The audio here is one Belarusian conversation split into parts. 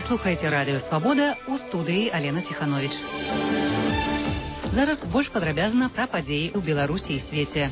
слухаеце радыё «Свабода», у студыі Алена Ціхановіч. Зараз больш падрабязна пра падзеі ў Беларусі і свеце.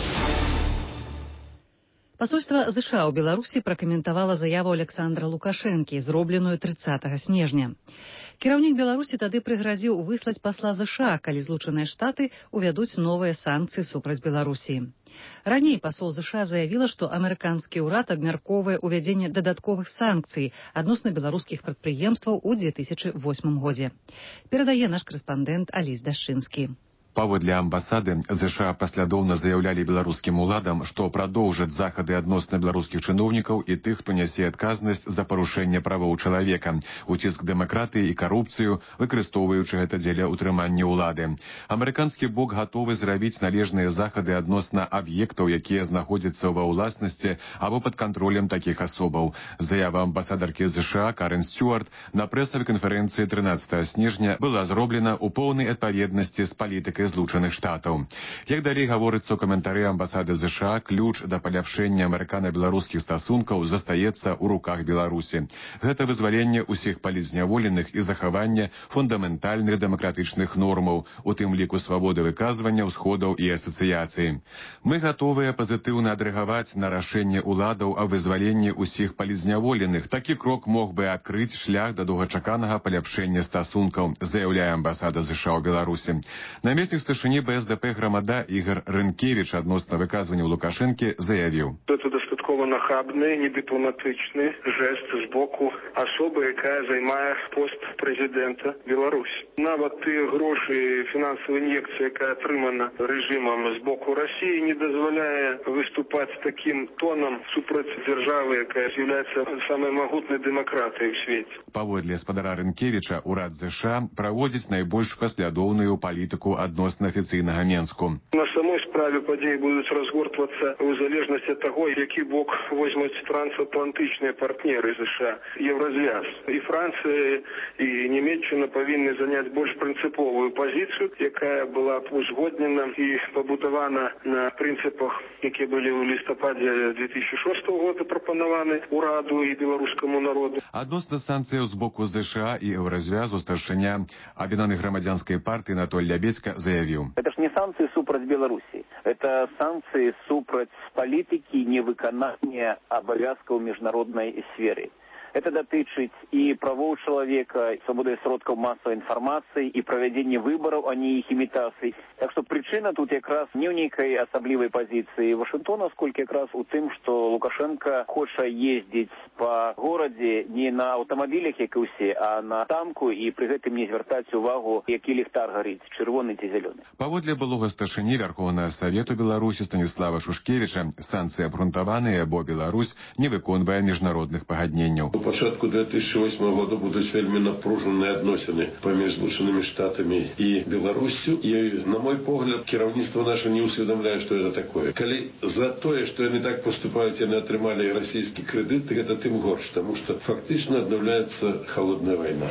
Пасольства ЗША ў Беларусі пракаментавала заяву Александра Лукашэнкі, зробленую 30 снежня. Кіраўнік Беларусі тады прыгразіў выслаць пасла ЗША, калі Злучаныя Штаты увядуць новыя санкцыі супраць Беларусі. Раней пасол ЗША заявіла, што амерыканскі ўрад абмяркоўвае ўвядзенне дадатковых санкцый адносна беларускіх прадпрыемстваў у 2008 годзе. Перадае наш карэспандэнт Алесь Дашчынскі. Паводле амбасады ЗША паслядоўна заяўлялі беларускім уладам, што прадоўжаць захады адносна беларускіх чыноўнікаў і тых, хто нясе адказнасць за парушэнне правоў чалавека, уціск дэмакратыі і карупцыю, выкарыстоўваючы гэта дзеля ўтрымання ўлады. Амерыканскі бок гатовы зрабіць належныя захады адносна аб'ектаў, якія знаходзяцца ва ўласнасці або пад кантролем такіх асобаў. Заява амбасадаркі ЗША Карен Стюарт на прэсавай канферэнцыі 13 снежня была зроблена ў поўнай адпаведнасці з палітыкай Злучаных Штатаў. Як далей гаворыцца ў каментары амбасады ЗША, ключ да паляпшэння амерыкана-беларускіх стасункаў застаецца ў руках Беларусі. Гэта вызваленне ўсіх палізняволеных і захаванне фундаментальных дэмакратычных нормаў, у тым ліку свабоды выказвання, ўсходаў і асацыяцыі. Мы гатовыя пазітыўна адрэагаваць на рашэнне ўладаў о вызваленні ўсіх палізняволеных. Такі крок мог бы адкрыць шлях да доўгачаканага паляпшэння стасункаў, заяўляе амбасада ЗША ў Беларусі. Намеснік старшыні БСДП Грамада Ігор Рынкевіч адносна выказванняў Лукашэнкі заявіў. Гэта дастаткова нахабны, недыпламатычны жэст з боку асобы, якая займае пост прэзідэнта Беларусі. Нават тыя грошы, фінансавая ін'екцыя, якая атрымана рэжымам з боку Расіі, не дазваляе выступаць такім тонам супраць дзяржавы, якая з'яўляецца самай магутнай дэмакратыяй у свеце. Паводле спадара Рынкевіча, урад ЗША праводзіць найбольш паслядоўную палітыку адносна афіцыйнага Менску. На самой справе падзеі будуць разгортвацца ў залежнасці ад таго, які бок возьмуць трансатлантычныя партнеры ЗША, Еўразвяз. І Францыя, і Нямецчына павінны заняць больш прынцыповую пазіцыю, якая была б узгоднена і пабудавана на прынцыпах, якія былі ў лістападзе 2006 года прапанаваны ураду і беларускаму народу. Адносна санкцыяў з боку ЗША і Еўразвязу старшыня Аб'яднанай грамадзянскай партыі Анатоль Лябедзька заявіў. Это ж не санкции супраць Беларуси, это санкции супраць политики невыконания обовязков в международной сфере. Это датычыць і правоў чалавека, свабоды сродкаў масавай інфармацыі, і правядзення выбараў, а не іх імітацый. Так што прычына тут якраз не ў нейкай асаблівай пазіцыі Вашынгтона, сколькі якраз у тым, што Лукашенко хоча ездзіць па горадзе не на аўтамабілях, як і ўсе, а на танку, і пры гэтым не звяртаць увагу, які ліхтар гарыць, чырвоны ці зялёны. Паводле былога старшыні Вярхоўнага Савету Беларусі Станіслава Шушкевіча, санкцыі абгрунтаваныя, бо Беларусь не выконвае міжнародных пагадненняў. У пачатку 2008 года будуць вельмі напружаныя адносіны паміж Злучанымі Штатамі і Беларуссю. І, на мой погляд, кіраўніцтва наша не усведамляе, што гэта такое. Калі за тое, што яны так поступаюць, яны атрымалі расійскі крэдыт, гэта тым горш, таму што фактычна аднаўляецца халодная вайна.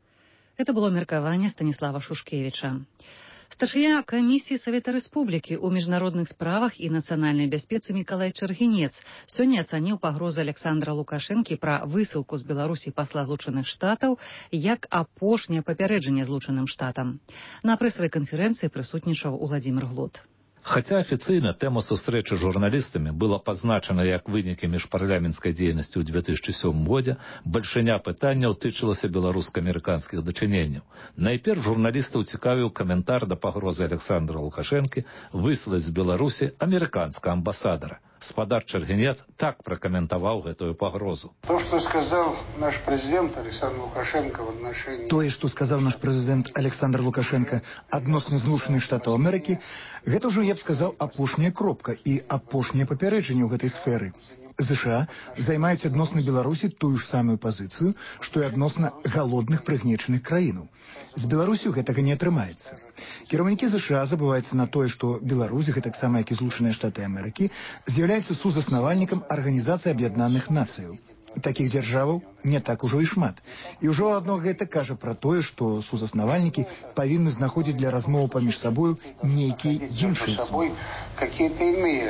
Это было меркаванне Станіслава Шушкевіча. Старшыня камісіі Савета Рэспублікі ў міжнародных справах і нацыянальнай бяспецы Мікалай Чаргінец сёння ацаніў пагрозы Александра Лукашэнкі пра высылку з Беларусі пасла Злучаных Штатаў як апошняе папярэджанне Злучаным Штатам. На прэсавай канферэнцыі прысутнічаў Уладзімір Глот. Хаця афіцыйна тэма сустрэчы з журналістамі была пазначана як вынікі міжпарламенцкай дзейнасці ў 2007 годзе, бальшыня пытанняў тычылася беларуска-амерыканскіх дачыненняў. Найперш журналістаў цікавіў каментар да пагрозы Александра Лукашэнкі выслаць з Беларусі амерыканскага амбасадара. Спадар Чаргінец так пракаментаваў гэтую пагрозу. Тое, што сказаў наш прэзідэнт Александр Лукашенко в отношении... Тое, што сказаў наш прэзідэнт Александр Лукашенко адносна Злучаных Штатаў Амерыкі, гэта ўжо, я б сказаў, апошняя кропка і апошняе папярэджанне ў гэтай сферы. ЗША займаюць адносна Беларусі тую ж самую пазіцыю, што і адносна галодных прыгнечаных краінаў. З Беларусю гэтага не атрымаецца. Кіраўнікі ЗША забываюцца на тое, што Беларусь, гэтаксама як і Злучаныя Штаты Амерыкі, з'яўляецца сузаснавальнікам Арганізацыі Аб'яднаных Нацыяў. Такіх дзяржаваў не так ужо і шмат. І ўжо адно гэта кажа пра тое, што сузаснавальнікі павінны знаходзіць для размовы паміж сабою нейкія іншыя. Какие-то иные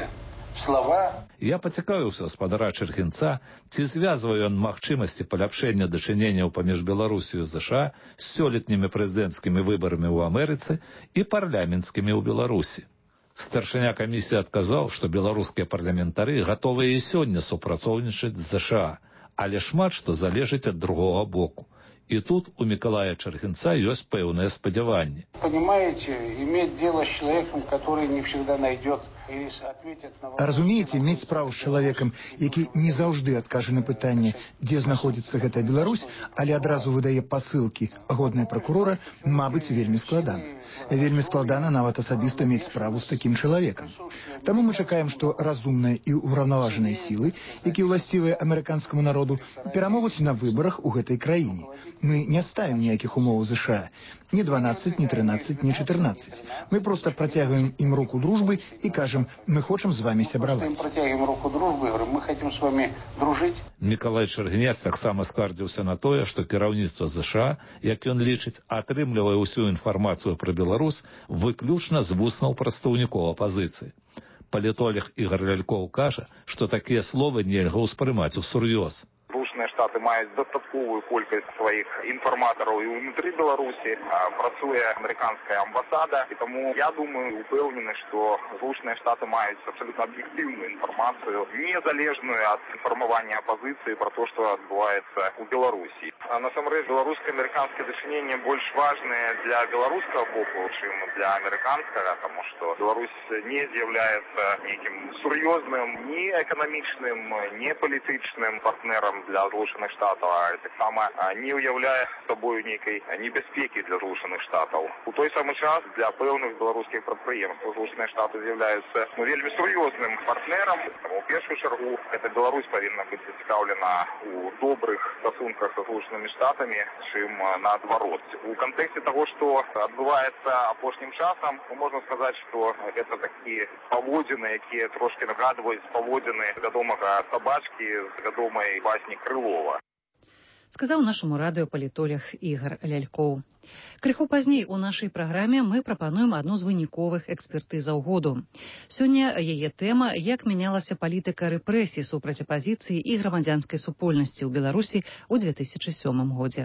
слова. Я пацікавіўся спадара Чэргінца, ці звязвае ён магчымасці паляпшэння дачыненняў паміж Беларусію і ЗША з сёлетнімі прэзідэнцкімі выбарамі ў Амерыцы і парламенцкімі ў Беларусі. Старшыня камісіі адказаў, што беларускія парламентары гатовыя і сёння супрацоўнічаць з ЗША, але шмат што залежыць ад другога боку. І тут у Мікалая Чэргінца ёсць пэўныя спадзяванні. Понимаете, иметь дело с человеком, который не всегда найдет или ответит на вопрос. Разумееце, мець справу з чалавекам, які не заўжды адкажа на пытанне, дзе знаходзіцца гэтая Беларусь, але адразу выдае пасылкі годныя пракурора, мабыць, вельмі складана. Вельмі складана нават асабіста мець справу з такім чалавекам. Таму мы чакаем, што разумныя і ўраўнаважаныя сілы, якія ўласцівыя амерыканскаму народу, перамогуць на выбарах у гэтай краіне. Мы не ставім ніякіх умоў ЗША. Ні 12, ні 13, ні 14. Мы проста працягваем ім руку дружбы і кажам, мы хочам з вами сябраваць. Протягиваем руку дружбы, говорим, мы хотим с вами дружить. Мікалай Чэргінец таксама скардзіўся на тое, што кіраўніцтва ЗША, як ён лічыць, атрымлівае ўсю інфармацыю пра Беларусь выключна з вуснаў прадстаўнікоў апазіцыі. Палітолог Ігар Лялькоў кажа, што такія словы нельга ўспрымаць усур'ёз. Штаты маюць дастатковую колькасць сваіх інфарматараў і ўнутры Беларусі, працуе амерыканская амбасада, і таму я думаю, упэўнены, што Злучаныя Штаты маюць абсалютна аб'ектыўную інфармацыю, незалежную ад інфармавання апазіцыі пра то, што адбываецца ў Беларусі. Насамрэч, беларуска-амерыканскае дачыненне больш важнае для беларускага боку, чым для амерыканскага, таму што Беларусь не з'яўляецца нейкім сур'ёзным ні эканамічным, ні палітычным партнерам для Злучаных Штатаў, а таксама не ўяўляе сабою нейкай небяспекі для Злучаных Штатаў. У той самы час для пэўных беларускіх прадпрыемстваў Злучаныя Штаты з'яўляюцца вельмі сур'ёзным партнерам. У першую чаргу гэта Беларусь павінна быць зацікаўлена у добрых стасунках са Злучанымі Штатамі, чым наадварот. У кантэксце таго, што адбываецца апошнім часам, можна сказаць, што гэта такія паводзіны, якія трошки нагадваюць паводзіны вядомага сабачкі з вядомай басні Крылова. Сказаў нашаму радыёпалітолог Ігар Лялькоў. Крыху пазней у нашай праграме мы прапануем адну з выніковых экспертызаў году. Сёння яе тэма, як мянялася палітыка рэпрэсій супраць апазіцыі і грамадзянскай супольнасці ў Беларусі ў 2007 годзе.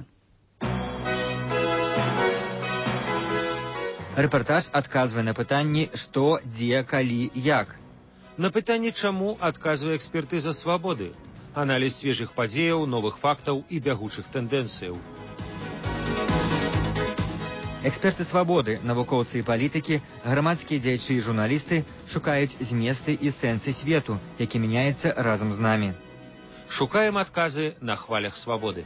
Рэпартаж адказвае на пытанні «Што, дзе, калі, як?». На пытанне «Чаму?» адказвае экспертыза «Свабоды». Аналіз свежых падзеяў, новых фактаў і бягучых тэндэнцыяў. Эксперты «Свабоды», навукоўцы і палітыкі, грамадскія дзеячы і журналісты шукаюць зместы і сэнсы свету, які мяняецца разам з намі. Шукаем адказы на хвалях «Свабоды».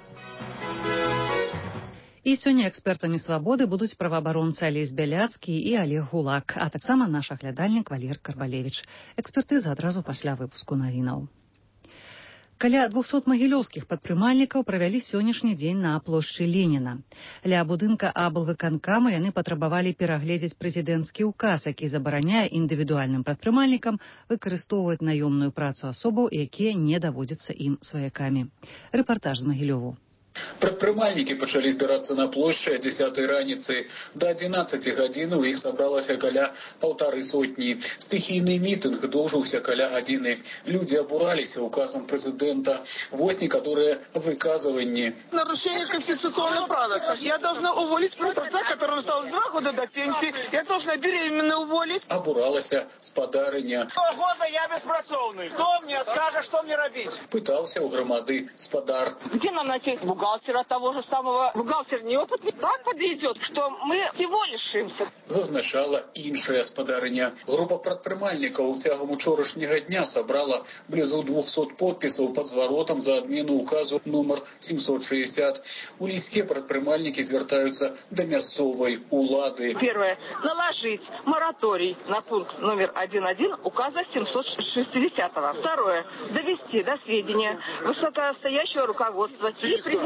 І сёння экспертамі «Свабоды» будуць праваабаронцы Алесь Бяляцкі і Олег Гулак, а таксама наш аглядальнік Валер Карбалевіч. Экспертыза адразу пасля выпуску навінаў. Каля 200 магілёўскіх прадпрымальнікаў правялі сённяшні дзень на плошчы Леніна. Ля будынка аблвыканкама яны патрабавалі перагледзець прэзідэнцкі ўказ, які забараняе індывідуальным прадпрымальнікам выкарыстоўваць наёмную працу асобаў, якія не даводзяцца ім сваякамі. Рэпартаж з Магілёву. Прадпрымальнікі пачалі збірацца на плошчы о 10 раніцы. До 11 гадзін у іх сабралася каля 150. Стыхійны мітынг доўжыўся каля гадзіны. Люди абураліся указом президента. Вось некоторые выказывания. Нарушение конституционных прав. Я должна уволить продавца, который осталось 2 года до пенсии. Я должна беременна уволить. Абуралася спадарыня. 2 года я беспрацоўны. Кто мне откажет, что мне робить? Пытался у громады спадар. Где нам найти бухгалтера того же самого? Бухгалтер неопытный. Так подойдет, что мы всего лишимся. Зазначала іншая спадарыня. Група прадпрымальнікаў цягам учорашняга дня сабрала блізу 200 подпісаў пад зваротам за адмену указу номер 760. У лісце прадпрымальнікі звяртаюцца да мясцовай улады. Первое. Наложить мораторий на пункт номер 1.1 указа 760. Второе. Довести до сведения высокостоящего руководства и президента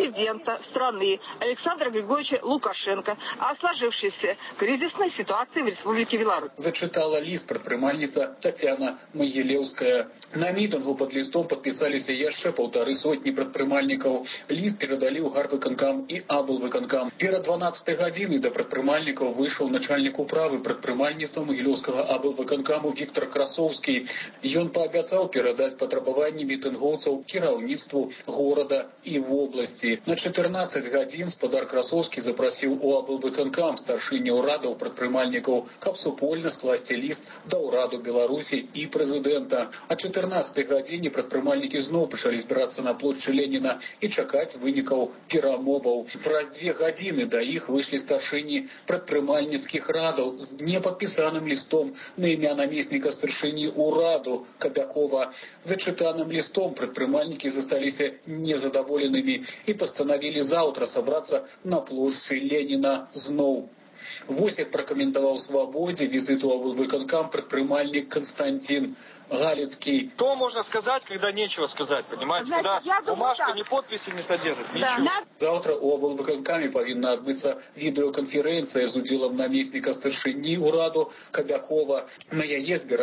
президента страны Александра Григорьевича Лукашенко о сложившейся кризисной ситуации в Республике Беларусь. Зачитала лист прадпрымальніца Татьяна Могилевская. На мітынгу под листом подписались яшчэ 150 прадпрымальнікаў. Ліст перадалі ў гарвыканкам і аблвыканкам. Перад 12 гадзінай да прадпрымальнікаў выйшаў начальнік управы прадпрымальніцтва Могилевскага аблвыканкаму Віктор Красоўскі. Ён паабяцаў перадаць патрабаванні мітынгоўцаў кіраўніцтву горада і вобласці. На 14 гадзін спадар Красоўскі запрасіў у аблвыканкам старшыні ўрадаў прадпрымальнікаў, каб супольна скласці ліст да ўраду Беларусі і прэзідэнта. А 14 гадзіне прадпрымальнікі зноў пачалі збірацца на плошчы Леніна і чакаць вынікаў перамоваў. Праз 2 гадзіны да іх выйшлі старшыні прадпрымальніцкіх радаў з непадпісаным лістом на імя намесніка старшыні ўраду Кабякова. Зачытаным лістом прадпрымальнікі засталіся незадаволенымі і пастанавілі заўтра сабрацца на плошчы Леніна зноў. Вось як пракаментаваў «Свободе» визит у аблвыканкам прадпрымальнік Константин Галицкий. То можно сказать, когда нечего сказать, понимаете? Знаете, когда бумажка так. Ни подписи не содержит, да. Ничего. Завтра у аблвыканкаме павінна адбыцца відэаканферэнцыя з удзелам намесніка старшыні ўраду Кабякова. На яе збіраюцца